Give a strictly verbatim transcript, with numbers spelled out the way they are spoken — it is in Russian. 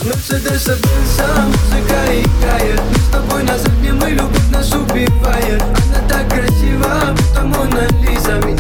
Мерседеса Бенса, музыка играет. Мы с тобой на заднем, и любовь нас убивает. Она так красива, будто Мона Лиза.